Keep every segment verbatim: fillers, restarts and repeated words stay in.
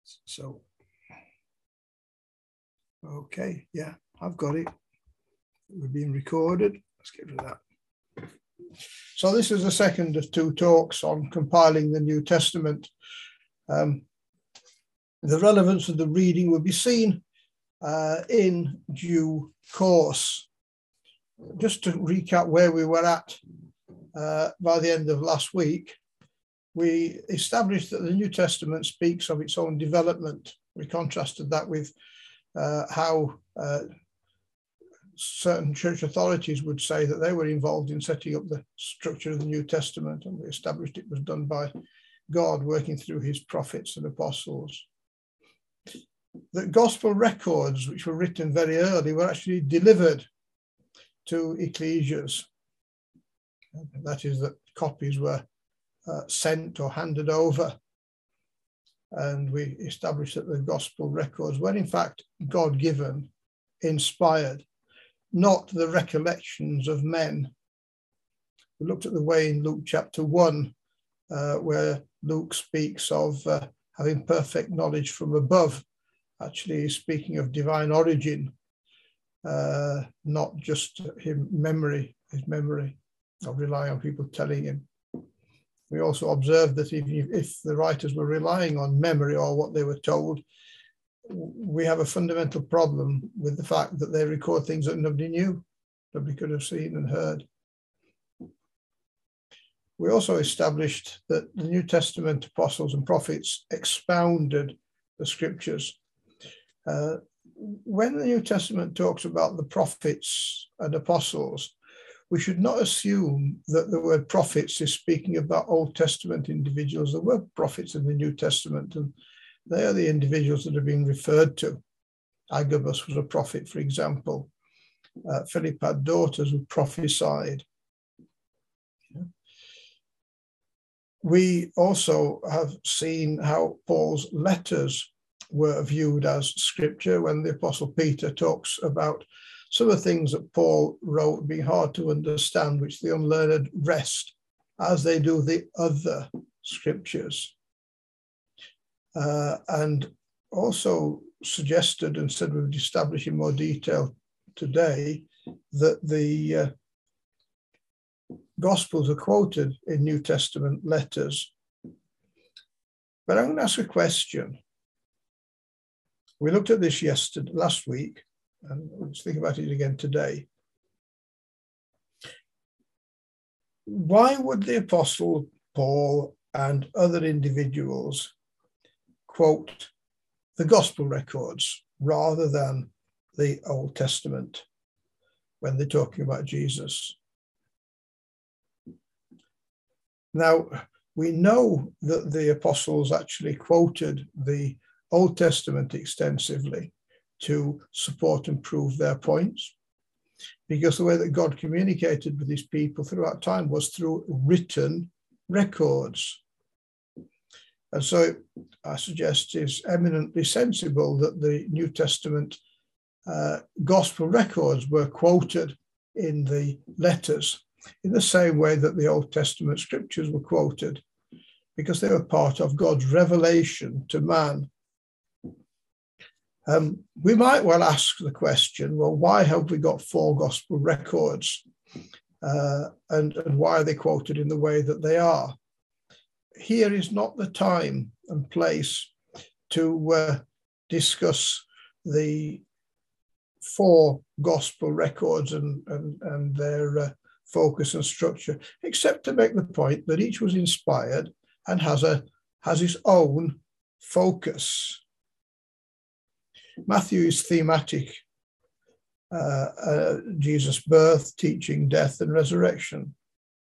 So, okay, yeah, I've got it. We're being recorded. Let's get rid of that. So this is the second of two talks on compiling the New Testament. Um, the relevance of the reading will be seen uh, in due course. Just to recap where we were at uh, by the end of last week, we established that the New Testament speaks of its own development. We contrasted that with uh, how uh, certain church authorities would say that they were involved in setting up the structure of the New Testament, and we established it was done by God working through his prophets and apostles. The gospel records, which were written very early, were actually delivered to ecclesias. That is, that copies were uh, sent or handed over. And we established that the gospel records were in fact God-given, inspired, not the recollections of men. We looked at the way in Luke chapter one, uh, where Luke speaks of uh, having perfect knowledge from above. Actually, he's speaking of divine origin, uh, not just him memory, his memory, of relying on people telling him. We also observed that if, if the writers were relying on memory or what they were told, we have a fundamental problem with the fact that they record things that nobody knew, nobody could have seen and heard. We also established that the New Testament apostles and prophets expounded the scriptures. Uh, when the New Testament talks about the prophets and apostles, we should not assume that the word prophets is speaking about Old Testament individuals. There were prophets in the New Testament, and they are the individuals that are being referred to. Agabus was a prophet, for example. Uh, Philip had daughters who prophesied. We also have seen how Paul's letters were viewed as scripture when the Apostle Peter talks about some of the things that Paul wrote being hard to understand, which the unlearned wrest, as they do the other scriptures. Uh, and also suggested, and said we would establish in more detail today, that the uh, Gospels are quoted in New Testament letters. But I'm going to ask a question. We looked at this yesterday, last week, and let's think about it again today. Why would the Apostle Paul and other individuals quote the Gospel records rather than the Old Testament when they're talking about Jesus? Now, we know that the apostles actually quoted the Old Testament extensively to support and prove their points, because the way that God communicated with his people throughout time was through written records. And so I suggest it's eminently sensible that the New Testament uh, gospel records were quoted in the letters in the same way that the Old Testament scriptures were quoted, because they were part of God's revelation to man. Um, we might well ask the question, well, why have we got four gospel records? Uh, and, and why are they quoted in the way that they are? Here is not the time and place to uh, discuss the four gospel records and, and, and their uh, focus and structure, except to make the point that each was inspired and has, a, has its own focus. Matthew is thematic. Uh, uh, Jesus' birth, teaching, death, and resurrection.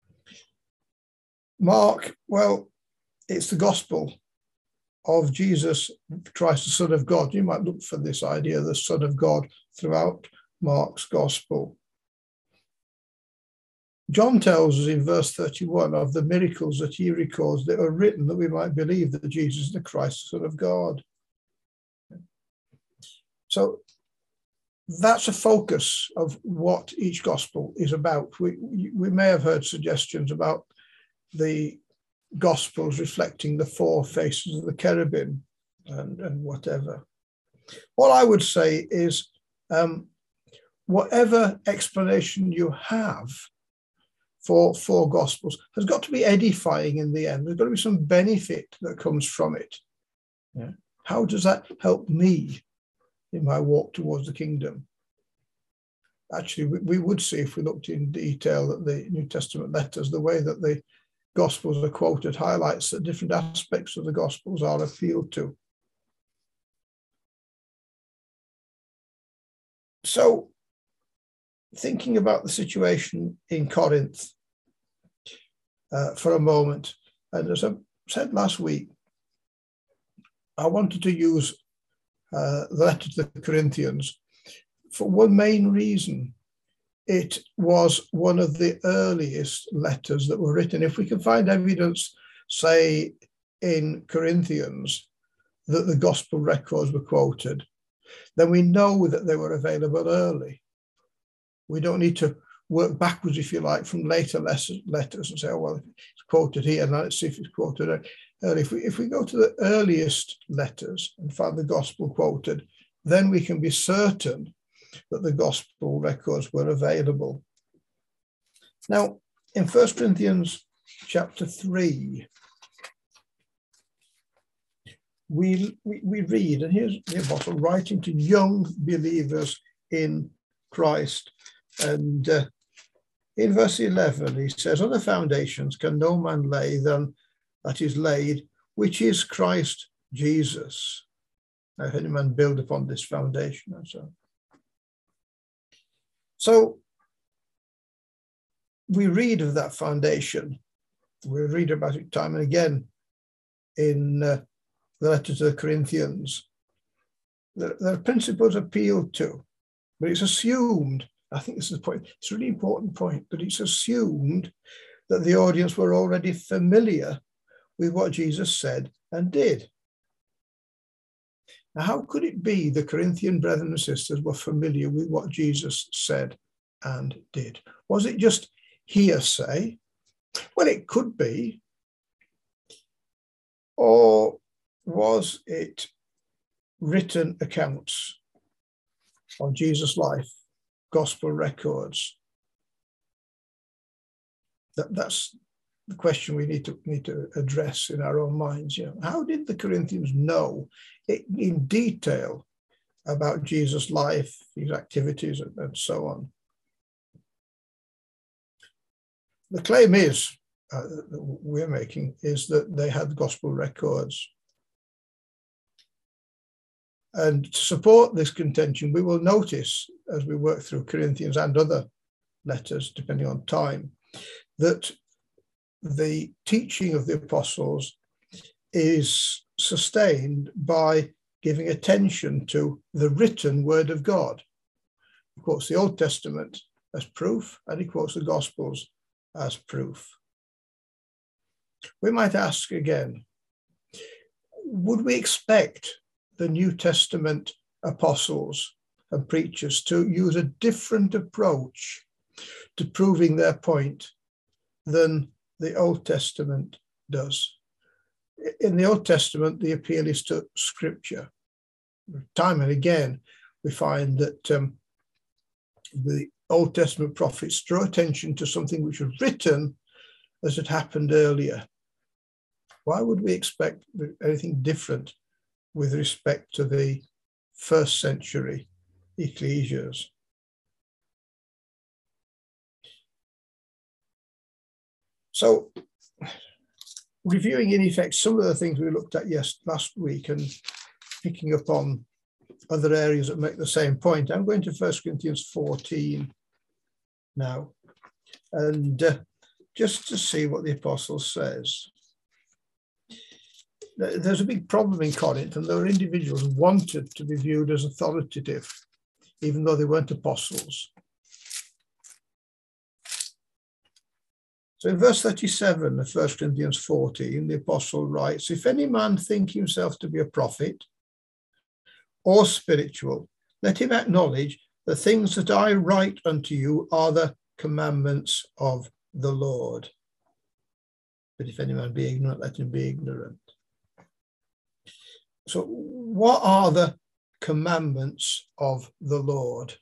Mark, well, it's the gospel of Jesus Christ, the Son of God. You might look for this idea, the Son of God, throughout Mark's gospel. John tells us in verse thirty-one of the miracles that he records that are written that we might believe that Jesus is the Christ, the Son of God. So that's a focus of what each gospel is about. We, we may have heard suggestions about the gospels reflecting the four faces of the cherubim. and, and whatever. What I would say is, um, whatever explanation you have for four Gospels has got to be edifying in the end. There's got to be some benefit that comes from it. Yeah. How does that help me in my walk towards the kingdom? Actually, we, we would see, if we looked in detail at the New Testament letters, the way that the Gospels are quoted highlights that different aspects of the Gospels are appealed to. So, thinking about the situation in Corinth uh, for a moment, and as I said last week, I wanted to use uh, the letter to the Corinthians for one main reason. It was one of the earliest letters that were written. If we can find evidence, say, in Corinthians, that the gospel records were quoted, then we know that they were available early. We don't need to work backwards, if you like, from later letters and say, oh, well, it's quoted here, now let's see if it's quoted early. If we, if we go to the earliest letters and find the gospel quoted, then we can be certain that the gospel records were available. Now, in First Corinthians chapter three, we, we, we read, and here's the apostle writing to young believers in Christ. And uh, in verse eleven, he says, other foundations can no man lay than that is laid, which is Christ Jesus. Now, if any man build upon this foundation, and so on. So we read of that foundation. We read about it time and again in uh, the letter to the Corinthians. There, there are principles appealed to, but it's assumed, I think this is the point, it's a really important point, that it's assumed that the audience were already familiar with what Jesus said and did. Now, how could it be the Corinthian brethren and sisters were familiar with what Jesus said and did? Was it just hearsay? Well, it could be. Or was it written accounts of Jesus' life, gospel records? That, that's the question we need to need to address in our own minds. You know, how did the Corinthians know it, in detail about Jesus' life, his activities, and, and so on? The claim is uh, that we're making is that they had gospel records. And to support this contention, we will notice as we work through Corinthians and other letters, depending on time, that the teaching of the apostles is sustained by giving attention to the written word of God. He quotes the Old Testament as proof, and he quotes the Gospels as proof. We might ask again, would we expect the New Testament apostles and preachers to use a different approach to proving their point than the Old Testament does? In the Old Testament, the appeal is to Scripture. Time and again, we find that um, the Old Testament prophets draw attention to something which was written as it happened earlier. Why would we expect anything different with respect to the first century ecclesias? So, reviewing in effect some of the things we looked at yes last week and picking up on other areas that make the same point, I'm going to First Corinthians fourteen now, and uh, just to see what the apostle says. There's a big problem in Corinth, and there were individuals who wanted to be viewed as authoritative, even though they weren't apostles. So in verse thirty-seven of First Corinthians fourteen, the apostle writes, if any man think himself to be a prophet or spiritual, let him acknowledge the things that I write unto you are the commandments of the Lord. But if any man be ignorant, let him be ignorant. So what are the commandments of the Lord?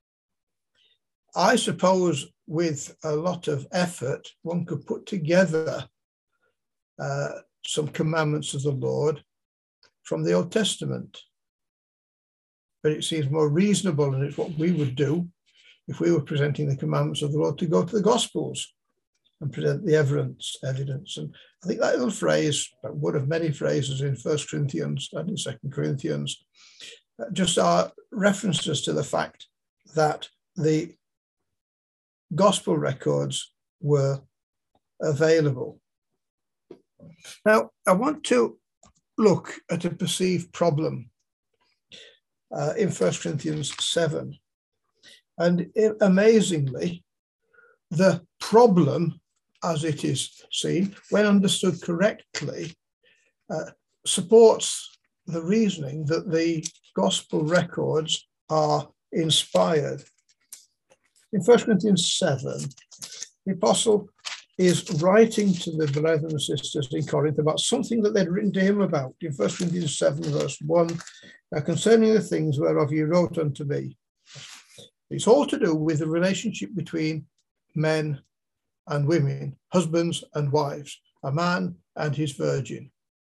I suppose with a lot of effort, one could put together uh, some commandments of the Lord from the Old Testament. But it seems more reasonable, and it's what we would do if we were presenting the commandments of the Lord, to go to the Gospels and present the evidence. evidence. And I think that little phrase, one of many phrases in First Corinthians and in Second Corinthians, just are references to the fact that the Gospel records were available. Now, I want to look at a perceived problem uh, in First Corinthians seven. And it, amazingly, the problem, as it is seen, when understood correctly, uh, supports the reasoning that the Gospel records are inspired. In First Corinthians seven, the apostle is writing to the brethren and sisters in Corinth about something that they'd written to him about. In First Corinthians seven, verse one, uh, concerning the things whereof you wrote unto me. It's all to do with the relationship between men and women, husbands and wives, a man and his virgin.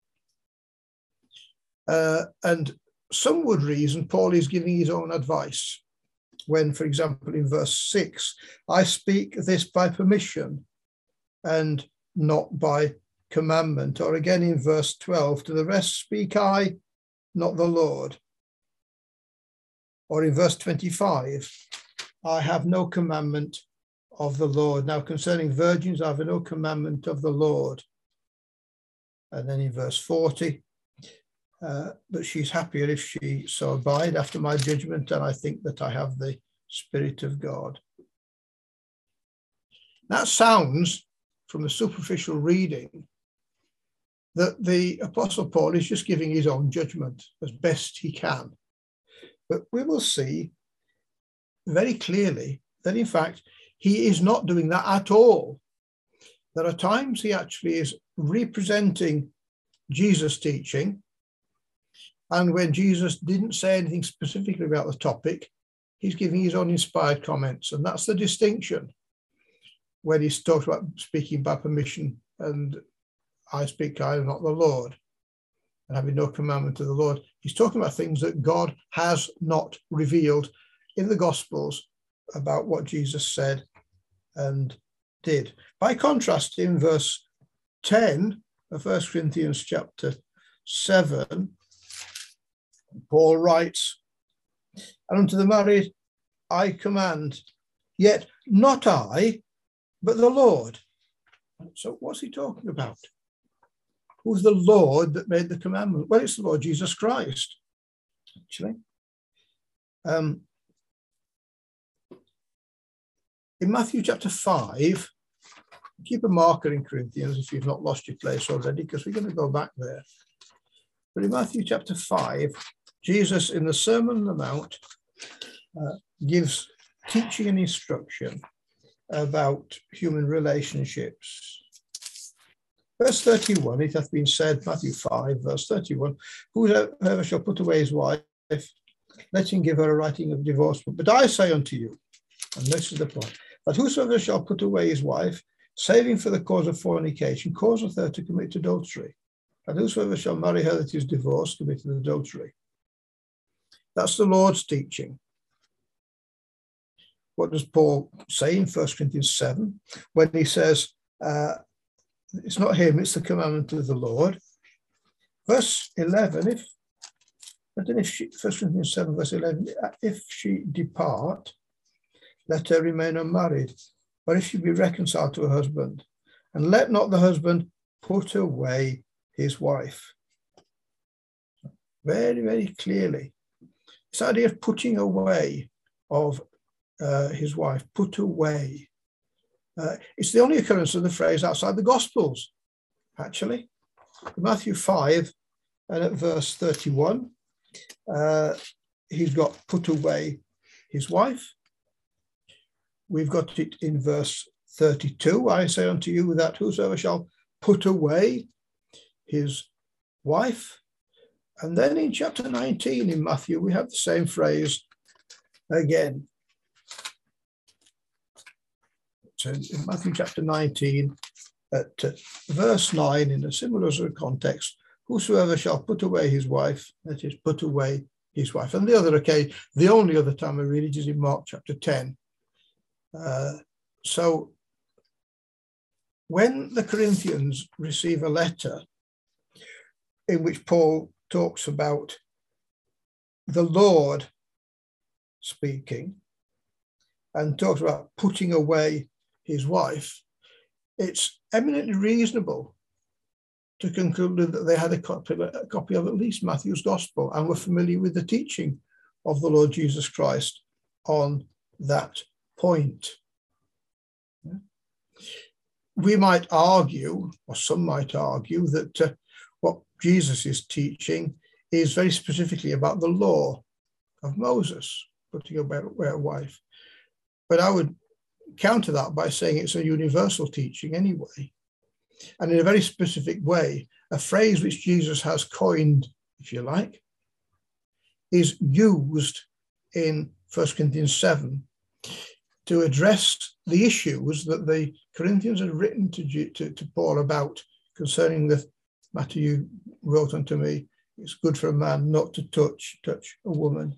Uh, and some would reason Paul is giving his own advice when, for example, in verse six, I speak this by permission and not by commandment. Or again in verse twelve, to the rest speak I, not the Lord. Or in verse twenty-five, I have no commandment of the Lord. Now concerning virgins, I have no commandment of the Lord. And then in verse forty, uh, but she's happier if she so abide after my judgment, and I think that I have the Spirit of God. That sounds, from the superficial reading, that the Apostle Paul is just giving his own judgment as best he can. But we will see very clearly that, in fact, he is not doing that at all. There are times he actually is representing Jesus' teaching, and when Jesus didn't say anything specifically about the topic, he's giving his own inspired comments, and that's the distinction when he's talked about speaking by permission and I speak I, not the Lord, and having no commandment of the Lord. He's talking about things that God has not revealed in the Gospels about what Jesus said and did. By contrast, in verse ten of First Corinthians chapter seven, Paul writes, and unto the married I command, yet not I, but the Lord. So what's he talking about? Who's the Lord that made the commandment? Well, it's the Lord Jesus Christ, actually. Um, in Matthew chapter five, keep a marker in Corinthians if you've not lost your place already, because we're going to go back there. But in Matthew chapter five, Jesus in the Sermon on the Mount uh, gives teaching and instruction about human relationships. Verse thirty-one, it hath been said, Matthew five, verse thirty-one, whosoever shall put away his wife, let him give her a writing of divorcement. But I say unto you, and this is the point, that whosoever shall put away his wife, saving for the cause of fornication, causeth her to commit adultery. And whosoever shall marry her that is divorced, committed adultery. That's the Lord's teaching. What does Paul say in First Corinthians seven when he says, uh, it's not him, it's the commandment of the Lord? Verse eleven, if, but then if she, First Corinthians seven, verse eleven, if she depart, let her remain unmarried, or if she be reconciled to her husband, and let not the husband put away his wife. Very, very clearly, this idea of putting away of uh, his wife, put away. Uh, it's the only occurrence of the phrase outside the Gospels, actually. Matthew five, and at verse thirty-one, uh, he's got put away his wife. We've got it in verse thirty-two. I say unto you that whosoever shall put away his wife, And then in chapter nineteen in Matthew, we have the same phrase again. So in Matthew chapter nineteen, at uh, verse nine, in a similar sort of context, whosoever shall put away his wife, that is, put away his wife. And the other occasion, the only other time I read it is in Mark chapter ten. Uh, so when the Corinthians receive a letter in which Paul talks about the Lord speaking and talks about putting away his wife, it's eminently reasonable to conclude that they had a copy, a copy of at least Matthew's Gospel and were familiar with the teaching of the Lord Jesus Christ on that point. We might argue, or some might argue, that uh, what Jesus is teaching is very specifically about the law of Moses, putting away a wife. But I would counter that by saying it's a universal teaching anyway. And in a very specific way, a phrase which Jesus has coined, if you like, is used in First Corinthians seven to address the issues that the Corinthians had written to, to, to Paul about concerning the matter you wrote unto me. It's good for a man not to touch, touch a woman.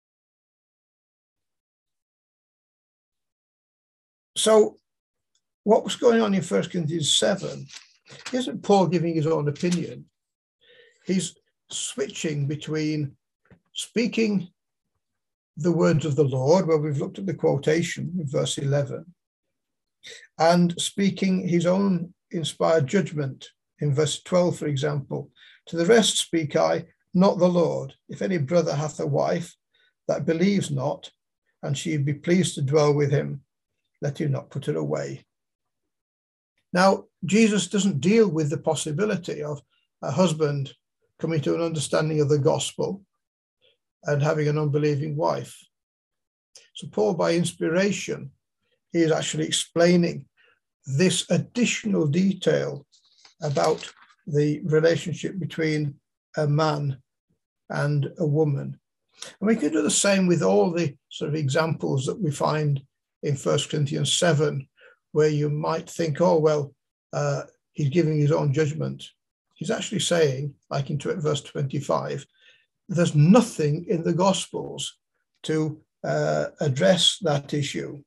So what was going on in First Corinthians seven isn't Paul giving his own opinion. He's switching between speaking the words of the Lord, where we've looked at the quotation in verse eleven, and speaking his own inspired judgment in verse twelve, for example. To the rest speak I, not the Lord. If any brother hath a wife that believes not, and she be pleased to dwell with him, let him not put her away. Now, Jesus doesn't deal with the possibility of a husband coming to an understanding of the gospel and having an unbelieving wife. So Paul, by inspiration, he is actually explaining this additional detail about the relationship between a man and a woman. And we can do the same with all the sort of examples that we find in First Corinthians seven, where you might think, oh, well, uh, he's giving his own judgment. He's actually saying, like in verse twenty-five, there's nothing in the Gospels to uh, address that issue.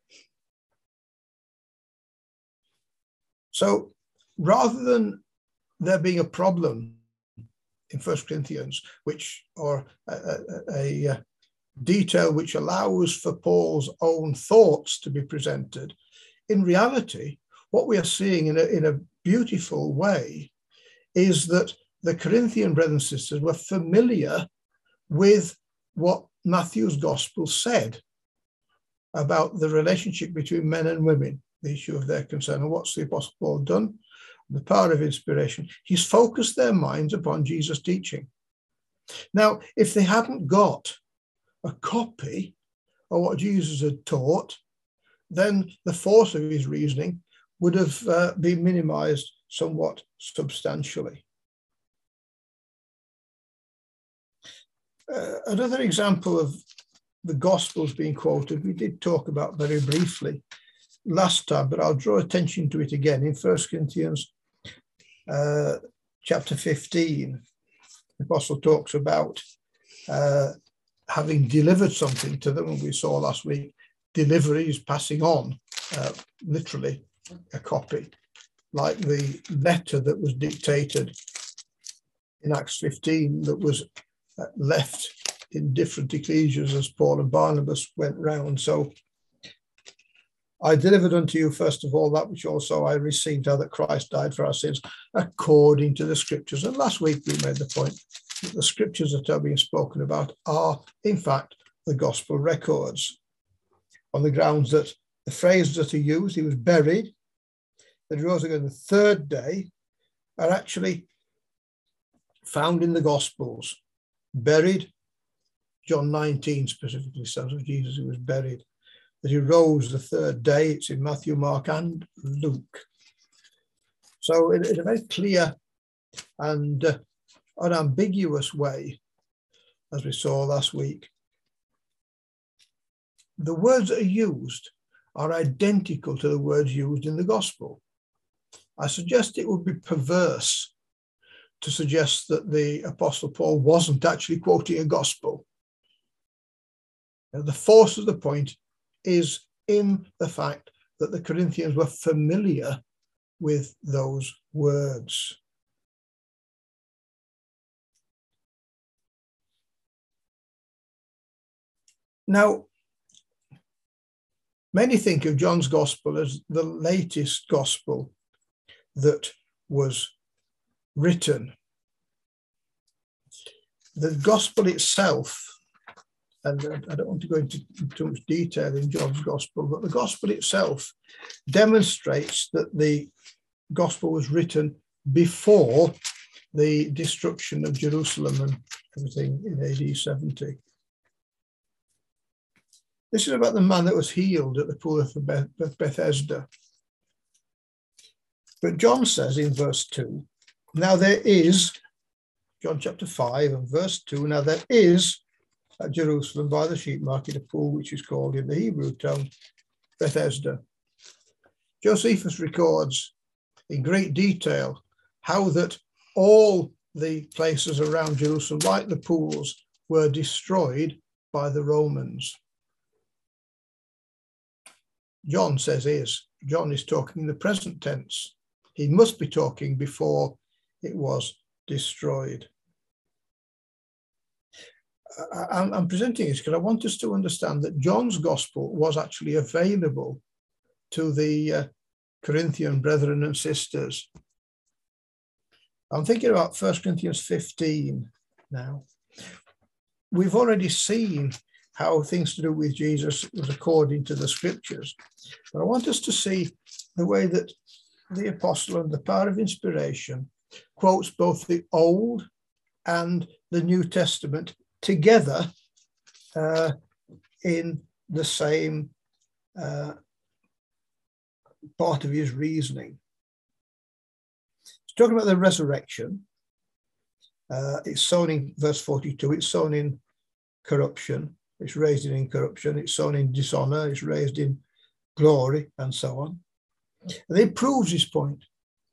So rather than there being a problem in First Corinthians, which or a, a, a detail which allows for Paul's own thoughts to be presented, in reality, what we are seeing in a, in a beautiful way is that the Corinthian brothers and sisters were familiar with what Matthew's gospel said about the relationship between men and women, the issue of their concern. And what's the Apostle Paul done? The power of inspiration. He's focused their minds upon Jesus' teaching. Now, if they hadn't got a copy of what Jesus had taught, then the force of his reasoning would have uh, been minimized somewhat substantially. Uh, another example of the Gospels being quoted, we did talk about very briefly last time, but I'll draw attention to it again in First Corinthians uh, chapter fifteen. The Apostle talks about uh, having delivered something to them, and we saw last week, delivery is passing on, uh, literally a copy, like the letter that was dictated in Acts fifteen that was uh, left in different ecclesias as Paul and Barnabas went round. So I delivered unto you, first of all, that which also I received, how that Christ died for our sins, according to the scriptures. And last week we made the point that the scriptures that are being spoken about are, in fact, the gospel records, on the grounds that the phrases that are used, he was buried, that he rose again the third day, are actually found in the Gospels. Buried, John nineteen specifically says of Jesus, who was buried. That he rose the third day, it's in Matthew, Mark, and Luke. So in, in a very clear and uh, unambiguous way, as we saw last week, the words that are used are identical to the words used in the gospel. I suggest it would be perverse to suggest that the Apostle Paul wasn't actually quoting a gospel. Now, the force of the point is in the fact that the Corinthians were familiar with those words. Now, many think of John's gospel as the latest gospel that was written. The gospel itself, and I don't want to go into too much detail in John's gospel, but the gospel itself demonstrates that the gospel was written before the destruction of Jerusalem and everything in A D seventy. This is about the man that was healed at the pool of Bethesda. But John says in verse two, now there is, John chapter five and verse two, now there is at Jerusalem by the sheep market a pool which is called in the Hebrew tongue Bethesda. Josephus records in great detail how that all the places around Jerusalem, like the pools, were destroyed by the Romans. John says is, John is talking in the present tense. He must be talking before it was destroyed. I, I'm presenting this because I want us to understand that John's gospel was actually available to the uh, Corinthian brethren and sisters. I'm thinking about First Corinthians fifteen now. We've already seen how things to do with Jesus was according to the scriptures. But I want us to see the way that the apostle, under the power of inspiration, quotes both the Old and the New Testament together uh, in the same uh, part of his reasoning. He's talking about the resurrection. Uh, it's sown in verse forty-two, it's sown in corruption. It's raised in incorruption, it's sown in dishonor, it's raised in glory, and so on. And it proves his point.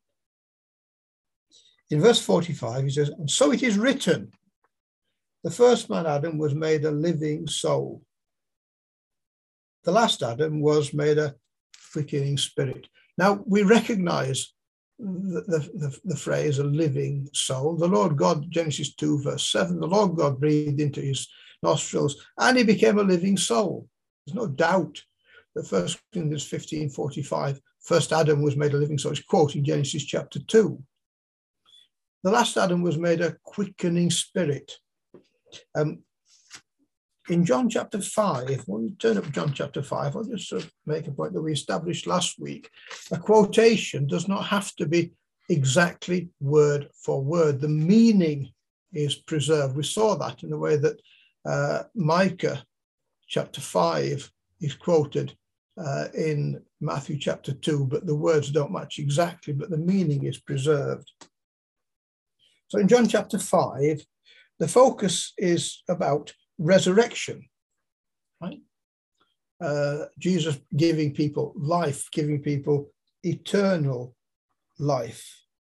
In verse forty-five, he says, and so it is written, the first man, Adam, was made a living soul. The last Adam was made a quickening spirit. Now, we recognize the, the, the, the phrase a living soul. The Lord God, Genesis two, verse seven, the Lord God breathed into his nostrils, and he became a living soul. There's no doubt that First Corinthians fifteen forty-five, first Adam was made a living soul. It's quoting Genesis chapter two. The last Adam was made a quickening spirit. Um, in John chapter five, when you turn up John chapter five, I'll just sort of make a point that we established last week. A quotation does not have to be exactly word for word. The meaning is preserved. We saw that in the way that Uh, Micah chapter five is quoted uh, in Matthew chapter two, but the words don't match exactly, but the meaning is preserved. So in John chapter five, the focus is about resurrection, right? Uh, Jesus giving people life, giving people eternal life.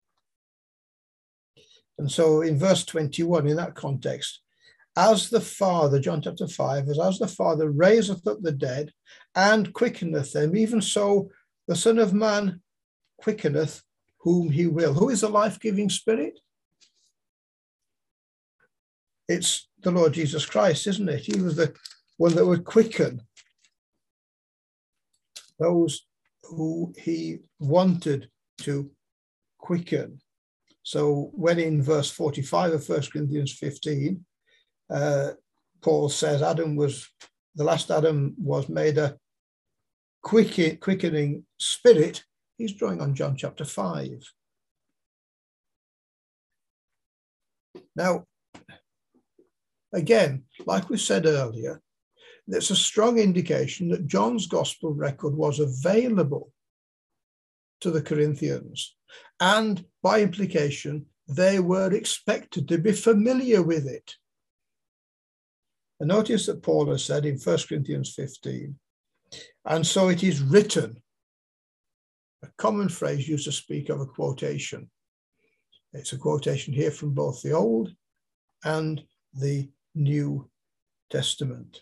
And so in verse twenty-one, in that context, as the Father, John chapter five, as, as the Father raiseth up the dead and quickeneth them, even so the Son of Man quickeneth whom he will. Who is the life-giving Spirit? It's the Lord Jesus Christ, isn't it? He was the one that would quicken those who he wanted to quicken. So when in verse forty-five of First Corinthians fifteen, Uh, Paul says Adam was, the last Adam was made a quick, quickening spirit. He's drawing on John chapter five. Now, again, like we said earlier, there's a strong indication that John's gospel record was available to the Corinthians, and by implication, they were expected to be familiar with it. And notice that Paul has said in First Corinthians fifteen, and so it is written, a common phrase used to speak of a quotation. It's a quotation here from both the Old and the New Testament.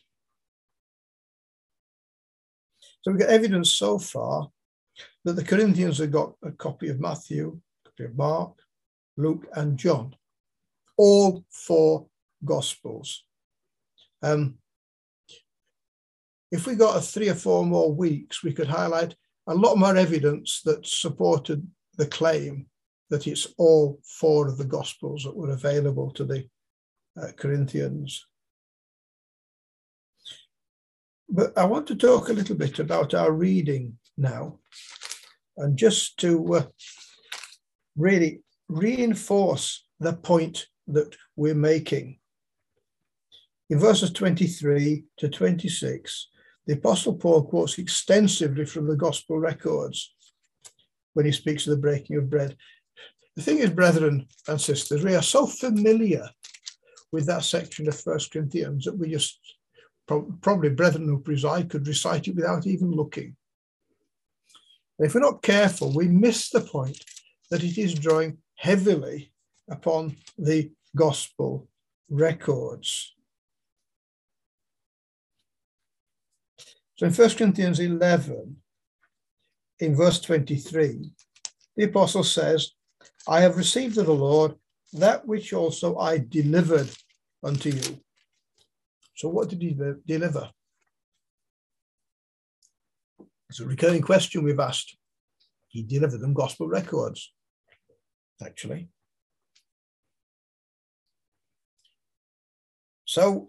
So we've got evidence so far that the Corinthians have got a copy of Matthew, a copy of Mark, Luke, and John, all four Gospels. Um, if we got a three or four more weeks, we could highlight a lot more evidence that supported the claim that it's all four of the Gospels that were available to the uh, Corinthians. But I want to talk a little bit about our reading now, and just to uh, really reinforce the point that we're making. In verses twenty-three to twenty-six, the Apostle Paul quotes extensively from the Gospel records when he speaks of the breaking of bread. The thing is, brethren and sisters, we are so familiar with that section of First Corinthians that we just, probably brethren who preside could recite it without even looking. And if we're not careful, we miss the point that it is drawing heavily upon the Gospel records. So in First Corinthians eleven, in verse twenty-three, the apostle says, I have received of the Lord that which also I delivered unto you. So what did he deliver? It's a recurring question we've asked. He delivered them gospel records, actually. So,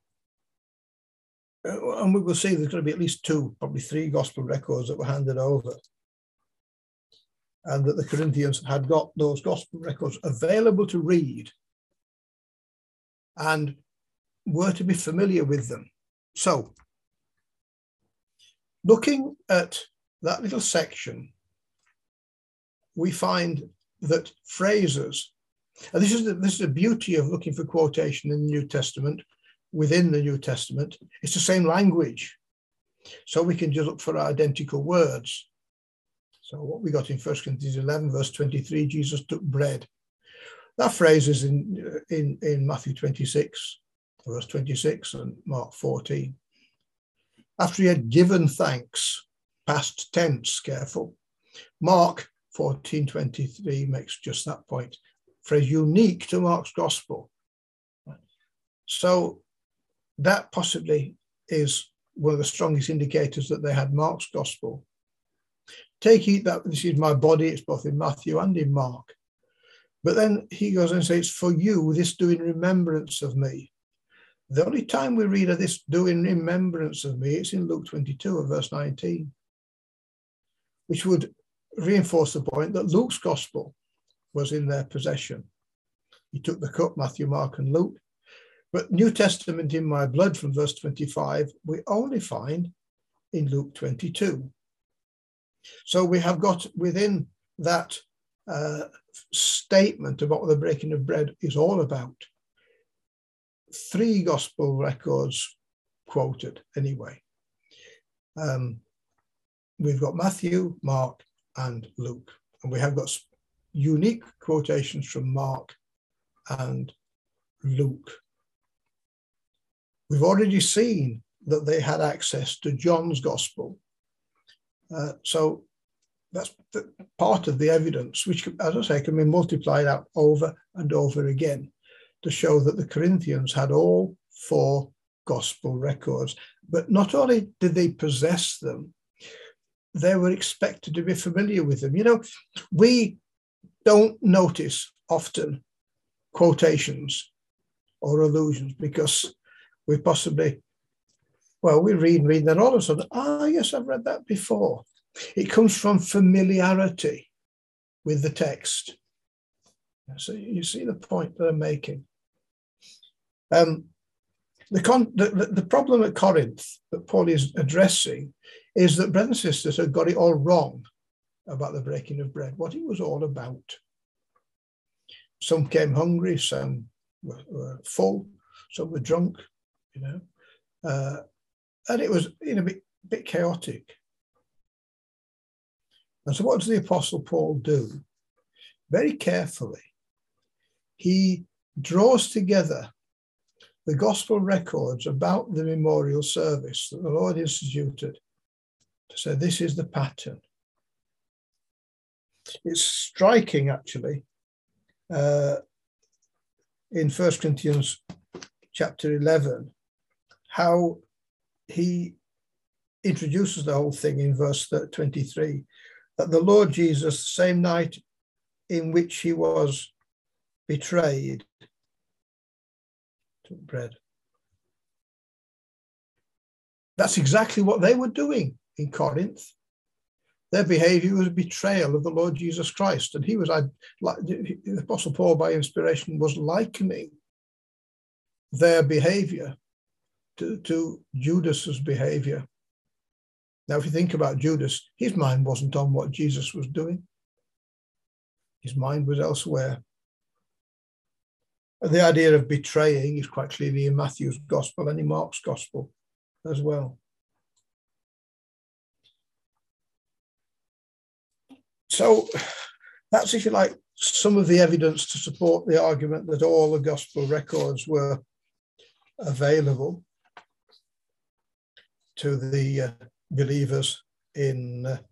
and we will see there's going to be at least two, probably three gospel records that were handed over. And that the Corinthians had got those gospel records available to read and were to be familiar with them. So, looking at that little section, we find that phrases, and this is the, this is the beauty of looking for quotation in the New Testament, within the New Testament, it's the same language. So we can just look for identical words. So what we got in First Corinthians eleven, verse twenty-three, Jesus took bread. That phrase is in, in, in Matthew twenty-six, verse twenty-six, and Mark fourteen. After he had given thanks, past tense, careful. Mark fourteen twenty-three makes just that point. Phrase unique to Mark's gospel. So that possibly is one of the strongest indicators that they had Mark's gospel. Take, eat that, this is my body, it's both in Matthew and in Mark. But then he goes and says, for you, this do in remembrance of me. The only time we read of this do in remembrance of me, it's in Luke twenty-two, verse nineteen, which would reinforce the point that Luke's gospel was in their possession. He took the cup, Matthew, Mark, and Luke. But New Testament in my blood from verse twenty-five, we only find in Luke twenty-two. So we have got within that uh, statement about what the breaking of bread is all about, three gospel records quoted anyway. Um, we've got Matthew, Mark, and Luke. And we have got unique quotations from Mark and Luke. We've already seen that they had access to John's gospel. Uh, so that's the, part of the evidence, which, as I say, can be multiplied out over and over again to show that the Corinthians had all four gospel records. But not only did they possess them, they were expected to be familiar with them. You know, we don't notice often quotations or allusions because we possibly, well, we read and read, and then all of a sudden, ah, yes, I've read that before. It comes from familiarity with the text. So you see the point that I'm making. Um, the, con the, the problem at Corinth that Paul is addressing is that brothers and sisters have got it all wrong about the breaking of bread, what it was all about. Some came hungry, some were, were full, some were drunk, you know. Uh, and it was, you know, a bit, bit chaotic. And so what does the Apostle Paul do? Very carefully, he draws together the gospel records about the memorial service that the Lord instituted to say this is the pattern. It's striking, actually, uh, in First Corinthians chapter eleven, how he introduces the whole thing in verse twenty-three, that the Lord Jesus, the same night in which he was betrayed, took bread. That's exactly what they were doing in Corinth. Their behavior was a betrayal of the Lord Jesus Christ. And he was, like the Apostle Paul, by inspiration, was likening their behavior to, to Judas's behavior. Now, if you think about Judas, his mind wasn't on what Jesus was doing. His mind was elsewhere. The idea of betraying is quite clearly in Matthew's gospel and in Mark's gospel as well. So that's, if you like, some of the evidence to support the argument that all the gospel records were available to the uh, believers in, uh,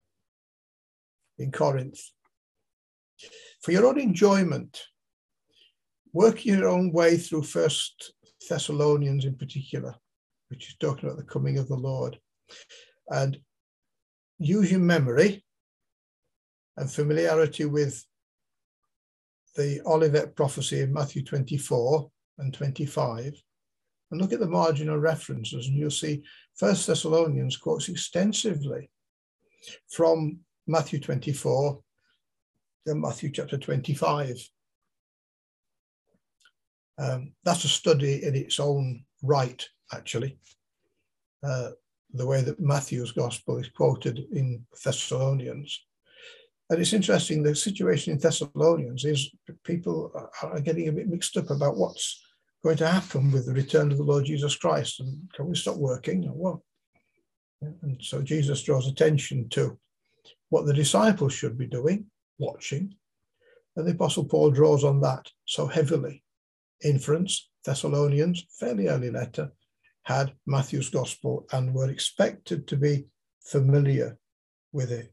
in Corinth. For your own enjoyment, work your own way through First Thessalonians in particular, which is talking about the coming of the Lord, and use your memory and familiarity with the Olivet prophecy in Matthew twenty-four and twenty-five, and look at the marginal references, and you'll see First Thessalonians quotes extensively from Matthew twenty-four and Matthew chapter twenty-five. Um, that's a study in its own right, actually, uh, the way that Matthew's gospel is quoted in Thessalonians. And it's interesting, the situation in Thessalonians is people are getting a bit mixed up about what's going to happen with the return of the Lord Jesus Christ. And can we stop working or what? And so Jesus draws attention to what the disciples should be doing, watching. And the Apostle Paul draws on that so heavily. Inference, Thessalonians, fairly early letter, had Matthew's gospel and were expected to be familiar with it.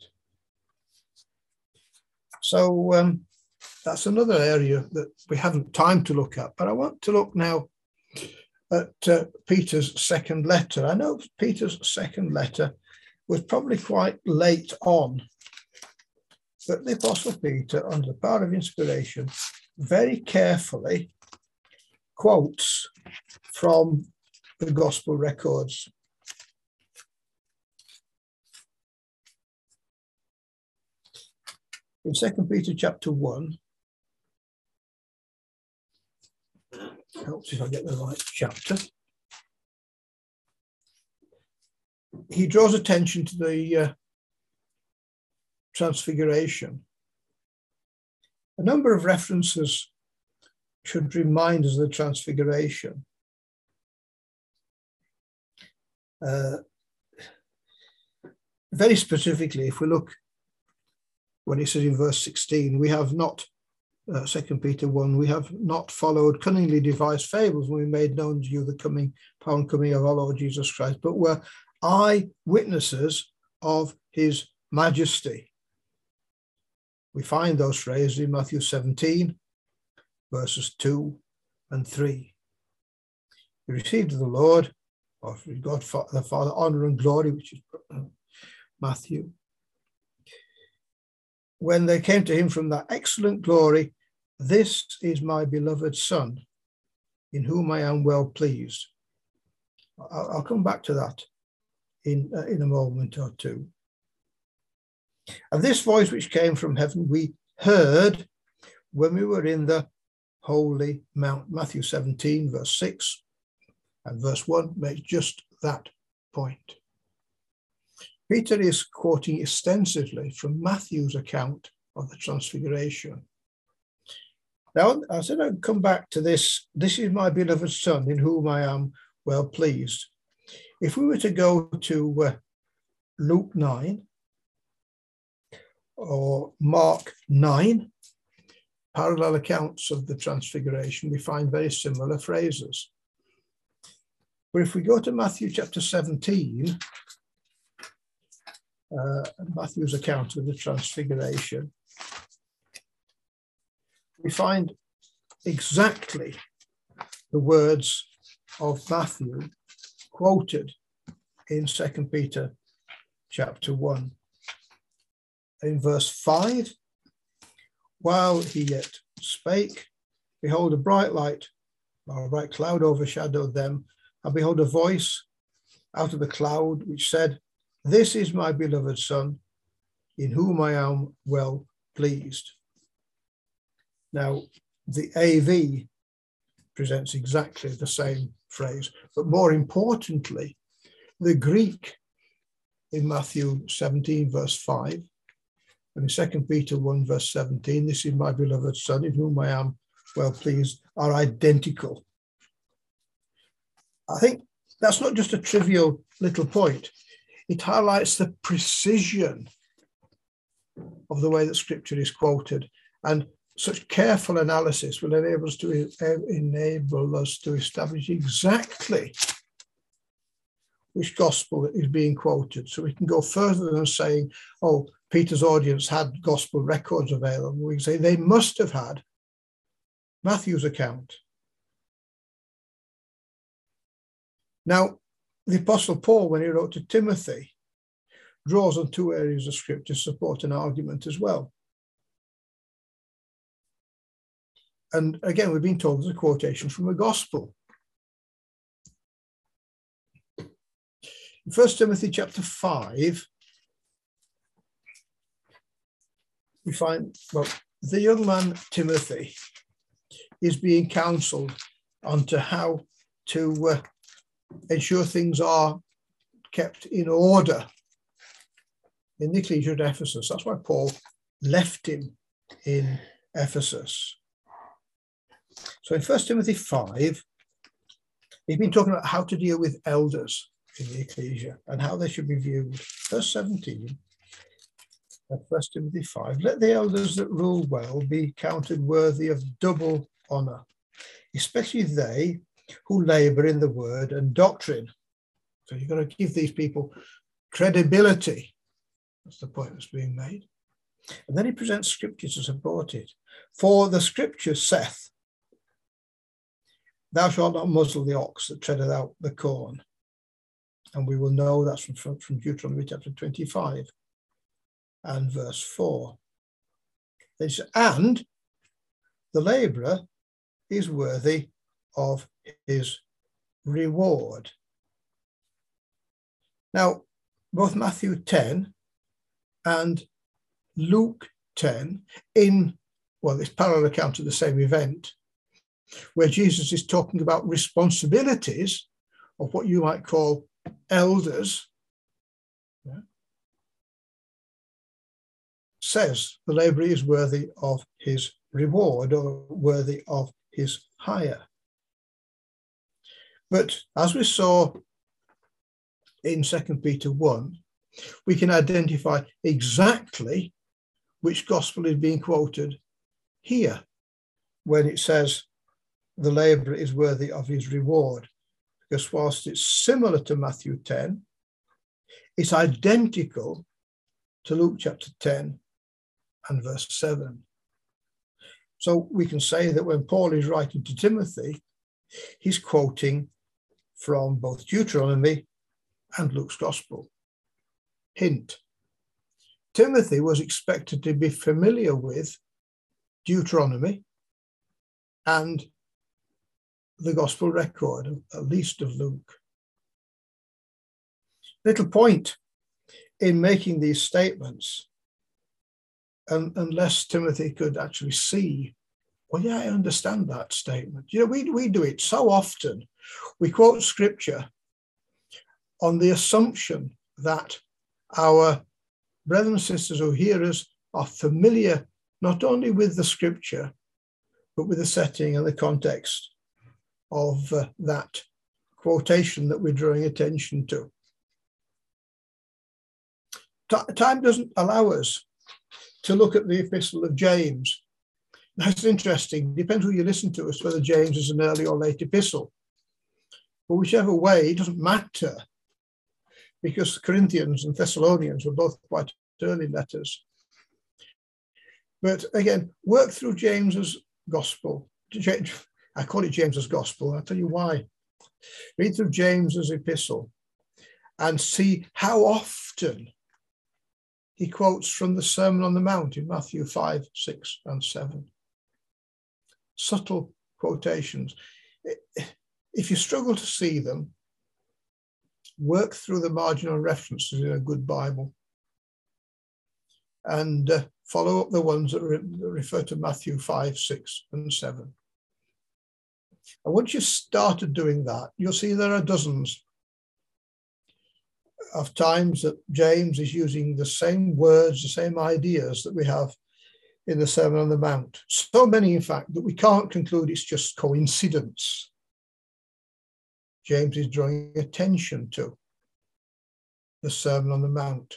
So um, that's another area that we haven't time to look at, but I want to look now at uh, Peter's second letter. I know Peter's second letter was probably quite late on, but the Apostle Peter, under the power of inspiration, very carefully quotes from the gospel records. In Second Peter chapter one, helps if I get the right chapter, he draws attention to the uh, transfiguration. A number of references should remind us of the transfiguration. Uh, very specifically, if we look when he says in verse sixteen, we have not, uh, Second Peter one, we have not followed cunningly devised fables when we made known to you the coming, power and coming of our Lord Jesus Christ, but were eyewitnesses of his majesty. We find those phrases in Matthew seventeen, verses two and three. He received of the Lord, or God the Father, honor and glory, which is Matthew. When they came to him from that excellent glory, this is my beloved Son, in whom I am well pleased. I'll, I'll come back to that in, uh, in a moment or two. And this voice which came from heaven, we heard when we were in the holy mount. Matthew seventeen, verse six and verse one makes just that point. Peter is quoting extensively from Matthew's account of the transfiguration. Now, I said I'd come back to this. This is my beloved Son, in whom I am well pleased. If we were to go to uh, Luke nine or Mark nine, parallel accounts of the Transfiguration, we find very similar phrases. But if we go to Matthew chapter seventeen, uh, Matthew's account of the Transfiguration, we find exactly the words of Matthew quoted in Second Peter chapter one. In verse five, while he yet spake, behold, a bright light, or a bright cloud overshadowed them, and behold, a voice out of the cloud which said, This is my beloved Son, in whom I am well pleased. Now, the A V presents exactly the same phrase, but more importantly, the Greek in Matthew seventeen, verse five, and in Second Peter one, verse seventeen, this is my beloved Son, in whom I am well pleased, are identical. I think that's not just a trivial little point. It highlights the precision of the way that Scripture is quoted, and such careful analysis will enable us to enable us to establish exactly which gospel is being quoted. So we can go further than saying, oh, Peter's audience had gospel records available. We can say they must have had Matthew's account. Now, the Apostle Paul, when he wrote to Timothy, draws on two areas of Scripture to support an argument as well. And again, we've been told there's a quotation from a gospel. In First Timothy chapter five, we find, well, the young man Timothy is being counseled onto how to uh, ensure things are kept in order in the ecclesia at Ephesus. That's why Paul left him in Ephesus. So in First Timothy five, he's been talking about how to deal with elders in the ecclesia and how they should be viewed. Verse seventeen of First Timothy five, let the elders that rule well be counted worthy of double honour, especially they who labour in the word and doctrine. So you've got to give these people credibility. That's the point that's being made. And then he presents Scripture to support it. For the Scripture saith, thou shalt not muzzle the ox that treadeth out the corn. And we will know that's from, from Deuteronomy chapter twenty-five and verse four. And the labourer is worthy of his reward. Now, both Matthew ten and Luke ten, in, well, this parallel account of the same event, where Jesus is talking about responsibilities of what you might call elders, yeah, says the labourer is worthy of his reward or worthy of his hire. But as we saw in Second Peter one, we can identify exactly which gospel is being quoted here when it says the labourer is worthy of his reward. Because whilst it's similar to Matthew ten, it's identical to Luke chapter ten and verse seven. So we can say that when Paul is writing to Timothy, he's quoting from both Deuteronomy and Luke's Gospel. Hint: Timothy was expected to be familiar with Deuteronomy and the Gospel record, at least of Luke. Little point in making these statements um, unless Timothy could actually see, well, yeah, I understand that statement. You know, we, we do it so often. We quote Scripture on the assumption that our brothers and sisters who hear us are familiar not only with the Scripture, but with the setting and the context of uh, that quotation that we're drawing attention to. T time doesn't allow us to look at the Epistle of James. That's interesting. Depends who you listen to as to whether James is an early or late epistle. But whichever way, it doesn't matter, because Corinthians and Thessalonians were both quite early letters. But again, work through James's gospel. I call it James's gospel. I'll tell you why. Read through James's epistle and see how often he quotes from the Sermon on the Mount in Matthew five, six, and seven. Subtle quotations. If you struggle to see them, work through the marginal references in a good Bible and uh, follow up the ones that, re that refer to Matthew five, six, and seven. And once you've started doing that, you'll see there are dozens of times that James is using the same words, the same ideas that we have in the Sermon on the Mount. So many, in fact, that we can't conclude it's just coincidence. James is drawing attention to the Sermon on the Mount.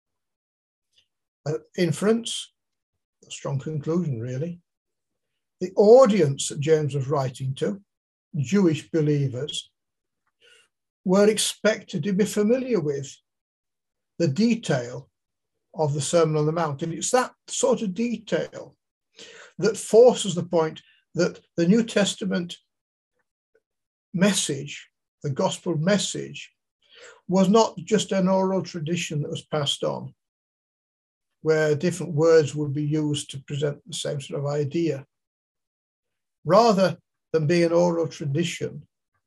Uh, inference, a strong conclusion, really. The audience that James was writing to, Jewish believers, were expected to be familiar with the detail of the Sermon on the Mount. And it's that sort of detail that forces the point that the New Testament message, the gospel message, was not just an oral tradition that was passed on, where different words would be used to present the same sort of idea. Rather than being an oral tradition,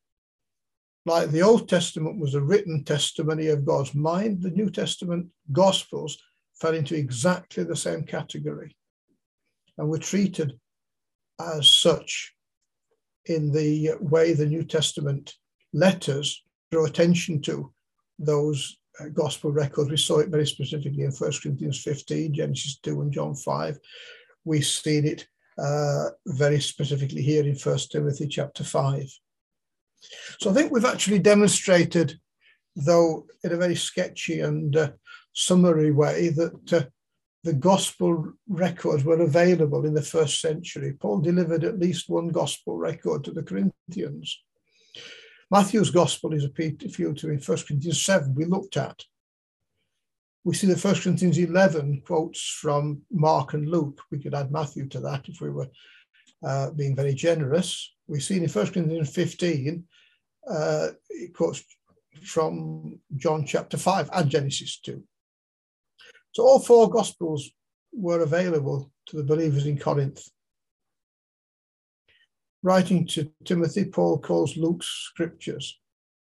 like the Old Testament was a written testimony of God's mind, the New Testament Gospels fell into exactly the same category and were treated as such in the way the New Testament letters draw attention to those uh, gospel records. We saw it very specifically in First Corinthians fifteen, Genesis two, and John five. We've seen it uh, very specifically here in First Timothy chapter five. So I think we've actually demonstrated, though in a very sketchy and uh, summary way, that uh, the gospel records were available in the first century. Paul delivered at least one gospel record to the Corinthians. Matthew's gospel is appealed to in First Corinthians seven, we looked at. We see that First Corinthians eleven quotes from Mark and Luke. We could add Matthew to that if we were uh, being very generous. We see in First Corinthians fifteen, uh, it quotes from John chapter five and Genesis two. So all four gospels were available to the believers in Corinth. Writing to Timothy, Paul calls Luke's scriptures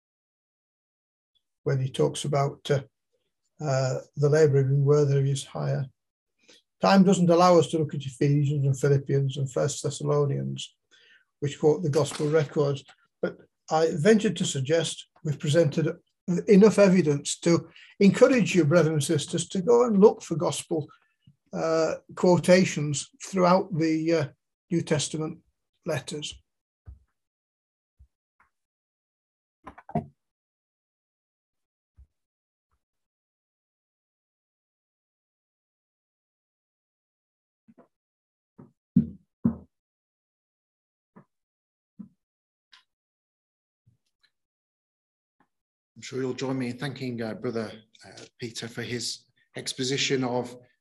when he talks about uh, uh, the labourer being worthy of his hire. Time doesn't allow us to look at Ephesians and Philippians and First Thessalonians, which quote the gospel records, but I venture to suggest we've presented enough evidence to encourage you, brothers and sisters, to go and look for gospel uh, quotations throughout the uh, New Testament letters. I'm sure you'll join me in thanking uh, Brother uh, Peter for his exposition of